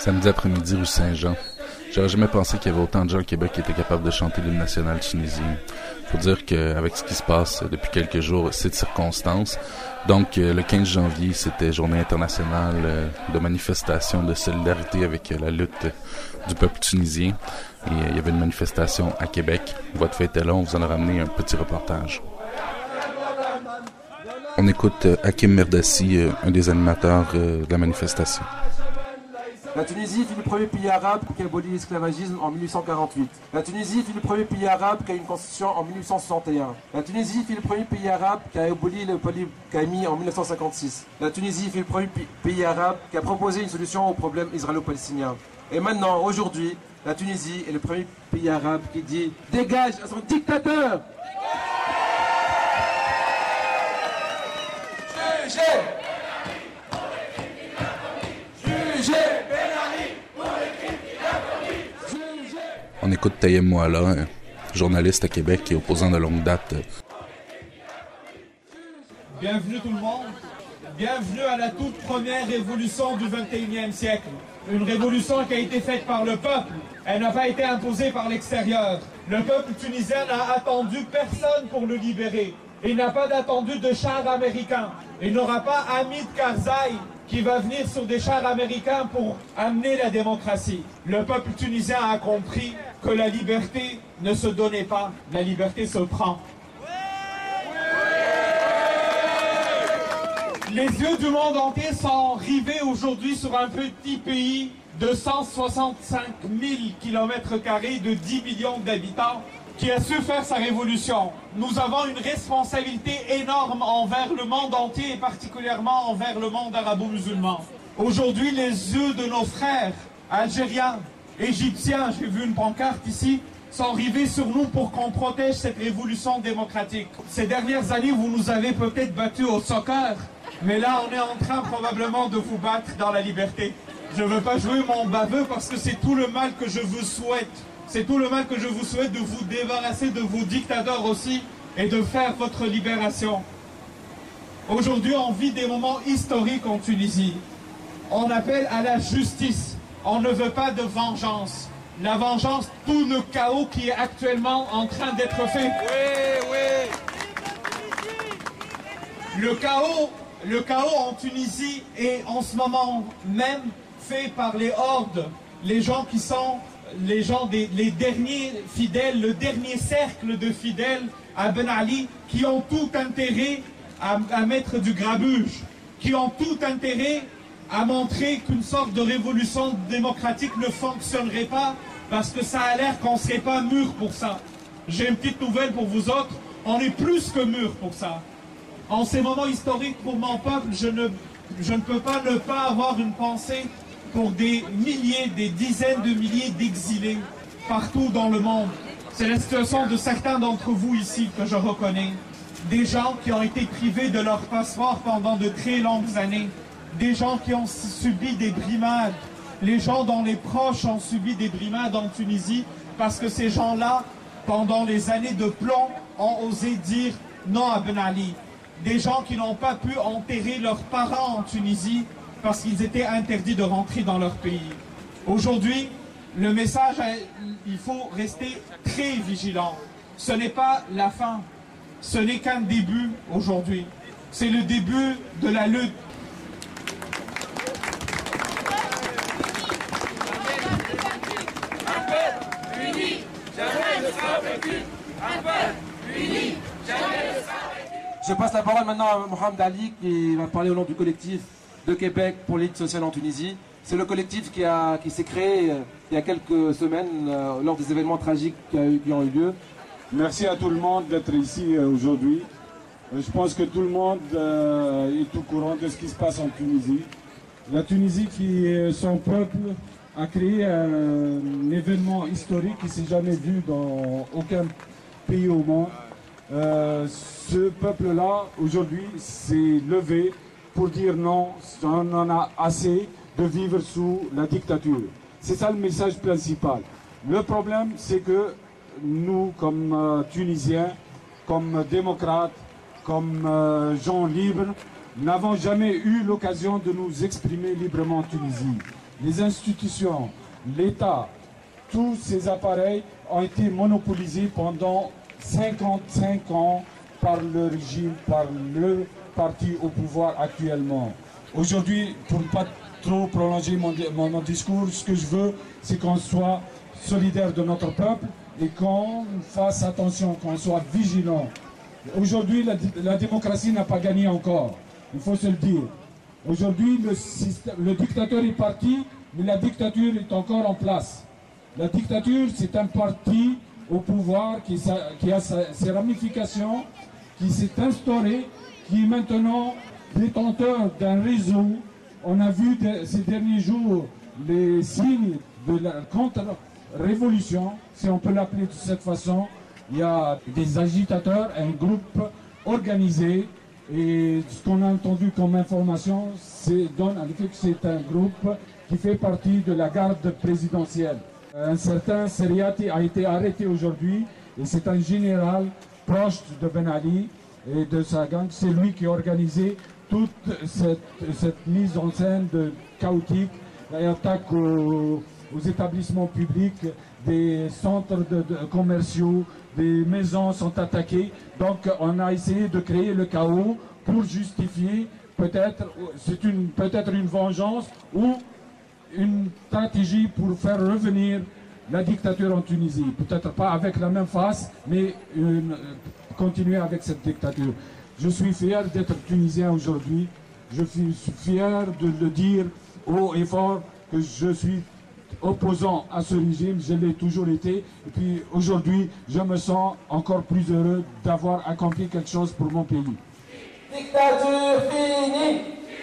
Samedi après-midi, rue Saint-Jean. J'aurais jamais pensé qu'il y avait autant de gens au Québec qui étaient capables de chanter l'hymne national tunisien. Faut dire qu'avec ce qui se passe depuis quelques jours, c'est de circonstance. Donc, le 15 janvier, c'était journée internationale de manifestation de solidarité avec la lutte du peuple tunisien. Et il y avait une manifestation à Québec. Votre fête est là, on vous en a ramené un petit reportage. On écoute Hakim Merdassi, un des animateurs de la manifestation. La Tunisie fut le premier pays arabe qui a aboli l'esclavagisme en 1848. La Tunisie fut le premier pays arabe qui a une constitution en 1861. La Tunisie fut le premier pays arabe qui a aboli le polygamy en 1956. La Tunisie fut le premier pays arabe qui a proposé une solution au problème israélo-palestinien. Et maintenant, aujourd'hui, la Tunisie est le premier pays arabe qui dit « Dégage à son dictateur !» On écoute Tayeb Mouala, un journaliste à Québec et opposant de longue date. Bienvenue tout le monde. Bienvenue à la toute première révolution du 21e siècle. Une révolution qui a été faite par le peuple. Elle n'a pas été imposée par l'extérieur. Le peuple tunisien n'a attendu personne pour le libérer. Il n'a pas attendu de chars américains. Il n'aura pas Hamid Karzai qui va venir sur des chars américains pour amener la démocratie. Le peuple tunisien a compris que la liberté ne se donnait pas, la liberté se prend. Les yeux du monde entier sont rivés aujourd'hui sur un petit pays de 165 000 km² de 10 millions d'habitants qui a su faire sa révolution. Nous avons une responsabilité énorme envers le monde entier et particulièrement envers le monde arabo-musulman. Aujourd'hui, les yeux de nos frères algériens, égyptiens, j'ai vu une pancarte ici, sont rivés sur nous pour qu'on protège cette révolution démocratique. Ces dernières années, vous nous avez peut-être battus au soccer, mais là, on est en train probablement de vous battre dans la liberté. Je ne veux pas jouer mon baveux parce que c'est tout le mal que je vous souhaite. C'est tout le mal que je vous souhaite, de vous débarrasser de vos dictateurs aussi et de faire votre libération. Aujourd'hui, on vit des moments historiques en Tunisie. On appelle à la justice. On ne veut pas de vengeance. La vengeance, tout le chaos qui est actuellement en train d'être fait. Oui, oui. Le chaos en Tunisie est en ce moment même fait par les hordes, les gens qui sont les derniers fidèles, le dernier cercle de fidèles à Ben Ali, qui ont tout intérêt à mettre du grabuge, qui ont tout intérêt à montrer qu'une sorte de révolution démocratique ne fonctionnerait pas, parce que ça a l'air qu'on ne serait pas mûr pour ça. J'ai une petite nouvelle pour vous autres, on est plus que mûr pour ça. En ces moments historiques pour mon peuple, je ne peux pas ne pas avoir une pensée pour des milliers, des dizaines de milliers d'exilés partout dans le monde. C'est la situation de certains d'entre vous ici que je reconnais. Des gens qui ont été privés de leur passeport pendant de très longues années. Des gens qui ont subi des brimades. Les gens dont les proches ont subi des brimades en Tunisie parce que ces gens-là, pendant les années de plomb, ont osé dire non à Ben Ali. Des gens qui n'ont pas pu enterrer leurs parents en Tunisie parce qu'ils étaient interdits de rentrer dans leur pays. Aujourd'hui, le message, il faut rester très vigilant. Ce n'est pas la fin, ce n'est qu'un début aujourd'hui. C'est le début de la lutte. Un peuple uni, jamais ne sera vaincu. Un peuple uni, jamais ne sera vaincu. Je passe la parole maintenant à Mohamed Ali qui va parler au nom du collectif de Québec pour l'élite sociale en Tunisie. C'est le collectif qui s'est créé il y a quelques semaines lors des événements tragiques qui ont eu lieu. Merci à tout le monde d'être ici aujourd'hui. Je pense que tout le monde est au courant de ce qui se passe en Tunisie. La Tunisie, son peuple, a créé un événement historique qui ne s'est jamais vu dans aucun pays au monde. Ce peuple-là, aujourd'hui, s'est levé pour dire non, on en a assez de vivre sous la dictature. C'est ça le message principal. Le problème, c'est que nous, comme Tunisiens, comme démocrates, comme gens libres, n'avons jamais eu l'occasion de nous exprimer librement en Tunisie. les institutions, l'État, tous ces appareils ont été monopolisés pendant 55 ans par le régime, par le parti au pouvoir actuellement. Aujourd'hui, pour ne pas trop prolonger mon discours, ce que je veux, c'est qu'on soit solidaire de notre peuple et qu'on fasse attention, qu'on soit vigilant. Aujourd'hui, la démocratie n'a pas gagné encore, il faut se le dire. Aujourd'hui, le dictateur est parti, mais la dictature est encore en place. La dictature, c'est un parti au pouvoir qui a ses ramifications, qui s'est instauré, qui est maintenant détenteur d'un réseau. On a vu ces derniers jours les signes de la contre-révolution, si on peut l'appeler de cette façon. Il y a des agitateurs, un groupe organisé, et ce qu'on a entendu comme information donne à l'effet que c'est un groupe qui fait partie de la garde présidentielle. Un certain Seriati a été arrêté aujourd'hui, et c'est un général proche de Ben Ali et de sa gang. C'est lui qui a organisé toute cette mise en scène chaotique, et attaque aux établissements publics, des centres commerciaux, des maisons sont attaquées. Donc on a essayé de créer le chaos pour justifier peut-être une vengeance ou une stratégie pour faire revenir la dictature en Tunisie. Peut-être pas avec la même face, mais continuer avec cette dictature. Je suis fier d'être tunisien aujourd'hui. Je suis fier de le dire haut et fort que je suis opposant à ce régime. Je l'ai toujours été. Et puis aujourd'hui, je me sens encore plus heureux d'avoir accompli quelque chose pour mon pays. Dictature finie!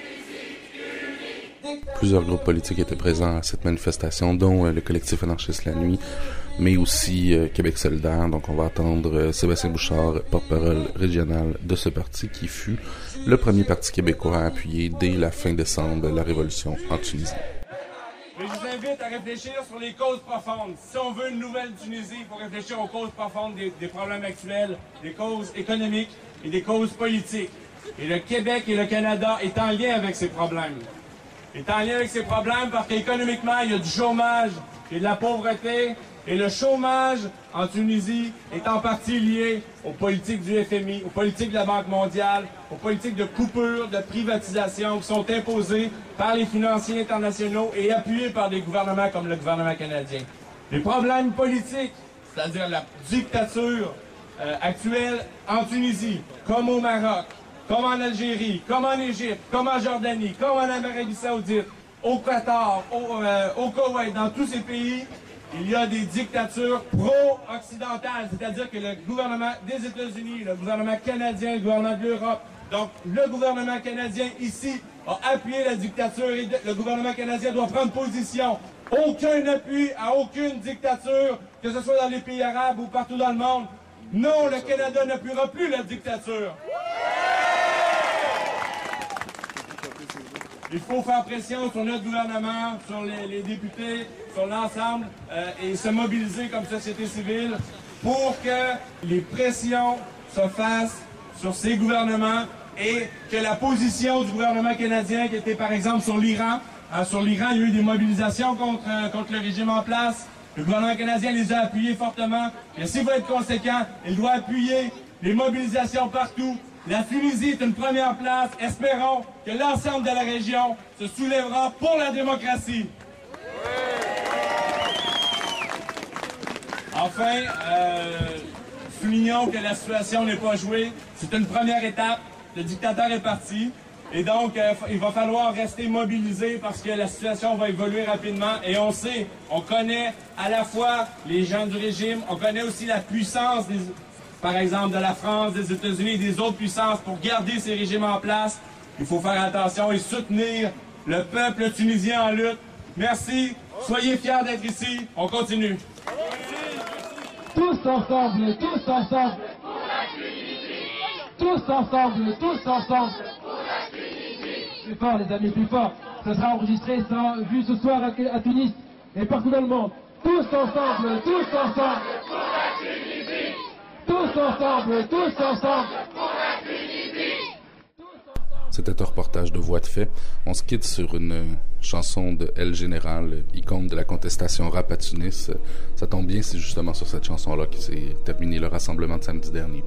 Plusieurs groupes politiques étaient présents à cette manifestation, dont le collectif anarchiste La Nuit, mais aussi Québec solidaire. Donc on va attendre Sébastien Bouchard, porte-parole régional de ce parti, qui fut le premier parti québécois à appuyer dès la fin décembre la révolution en Tunisie. Mais je vous invite à réfléchir sur les causes profondes. Si on veut une nouvelle Tunisie, il faut réfléchir aux causes profondes des problèmes actuels, des causes économiques et des causes politiques. Et le Québec et le Canada est en lien avec ces problèmes. Est en lien avec ces problèmes parce qu'économiquement, il y a du chômage et de la pauvreté. Et le chômage en Tunisie est en partie lié aux politiques du FMI, aux politiques de la Banque mondiale, aux politiques de coupure, de privatisation qui sont imposées par les financiers internationaux et appuyées par des gouvernements comme le gouvernement canadien. Les problèmes politiques, c'est-à-dire la dictature actuelle en Tunisie, comme au Maroc, comme en Algérie, comme en Égypte, comme en Jordanie, comme en Arabie Saoudite, au Qatar, au Koweït, dans tous ces pays, il y a des dictatures pro-occidentales, c'est-à-dire que le gouvernement des États-Unis, le gouvernement canadien, le gouvernement de l'Europe, donc le gouvernement canadien ici a appuyé la dictature et le gouvernement canadien doit prendre position. Aucun appui à aucune dictature, que ce soit dans les pays arabes ou partout dans le monde. Non, le Canada n'appuiera plus la dictature. Il faut faire pression sur notre gouvernement, sur les députés, sur l'ensemble et se mobiliser comme société civile pour que les pressions se fassent sur ces gouvernements et que la position du gouvernement canadien, qui était par exemple sur l'Iran, il y a eu des mobilisations contre le régime en place. Le gouvernement canadien les a appuyés fortement. Et s'il veut être conséquent, il doit appuyer les mobilisations partout. La Tunisie est une première place. Espérons que l'ensemble de la région se soulèvera pour la démocratie. Enfin, soulignons que la situation n'est pas jouée. C'est une première étape. Le dictateur est parti. Et donc, il va falloir rester mobilisé parce que la situation va évoluer rapidement. Et on sait, on connaît à la fois les gens du régime, on connaît aussi la puissance, par exemple, de la France, des États-Unis et des autres puissances pour garder ces régimes en place. Il faut faire attention et soutenir le peuple tunisien en lutte. Merci. Soyez fiers d'être ici. On continue. Tous ensemble, tous ensemble. Tous ensemble, tous ensemble. Plus fort les amis, plus fort. Ce sera enregistré, ça sera vu ce soir à Tunis et partout dans le monde. Tous ensemble, tous ensemble. Tous ensemble, tous ensemble. C'était un reportage de Voix de fait. On se quitte sur une chanson de El Général, icône de la contestation rap à Tunis. Ça tombe bien, c'est justement sur cette chanson-là que s'est terminé le rassemblement de samedi dernier.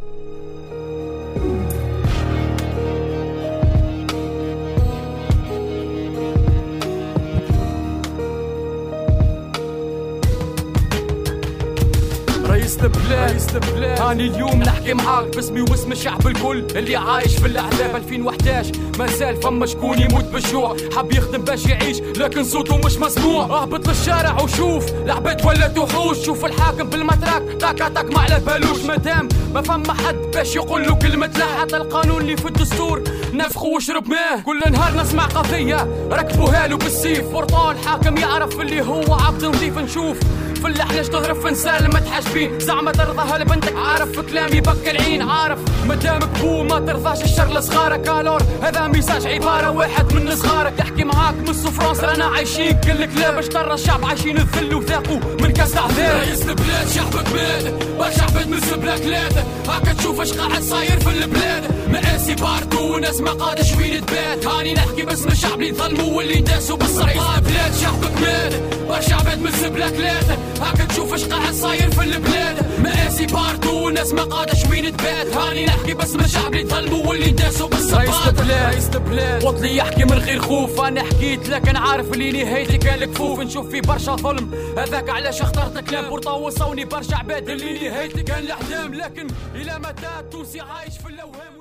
رئيس البلاد هاني اليوم نحكي معاك باسمي واسم الشعب الكل اللي عايش في الاحزاب 2011 مازال فما شكون يموت بالجوع حاب يخدم باش يعيش لكن صوته مش مسموع اهبط للشارع وشوف العباد ولات وحوش شوف الحاكم بالمتراك تاك ما على بالوش مادام ما فما حد باش يقول له كلمة لا حتى القانون اللي في الدستور نفخو وشرب ماه كل نهار نسمع قضية ركبوها له بالسيف ورطان الحاكم يعرف اللي هو عبد نظيف نشوف في اللحلاش تهرب في نسال ما تحاجبين زعما ترضاها لبنتك عارف في كلامي يبكي العين عارف مدامك بو ما ترضاش الشر لصغارك الور هذا ميساج عباره واحد من صغارك يحكي معاك من فرنسا رانا عايشين كل كلاب باش ترى الشعب عايشين الذل وذاقوا من كاس عذاب رئيس البلاد شعبك مات برشا عباد من السبلاكلات هاكا تشوف اش قاعد صاير في البلاد مقاسي باردو وناس ما قادش وين تبات هاني نحكي باسم الشعب اللي ظلموا واللي داسوا بالسرقات بلاد شعبك مات برشا عباد من السبلاكلات هاكا تشوف اش قاعد صاير في البلاد مقاسي باردو وناس ما قادش وين تبات هاني نحكي باسم الشعب اللي ظلموا واللي داسوا بالسرقات رئيس البلاد وطلي يحكي من غير خوف انا حكيت لكن عارف اللي نهايتي كان الكفوف نشوف في برشا ظلم هذاك علاش اخترت كلام بورطا وصوني برشا عباد اللي نهايتي كان الاحلام لكن الى متى التونسي عايش في الاوهام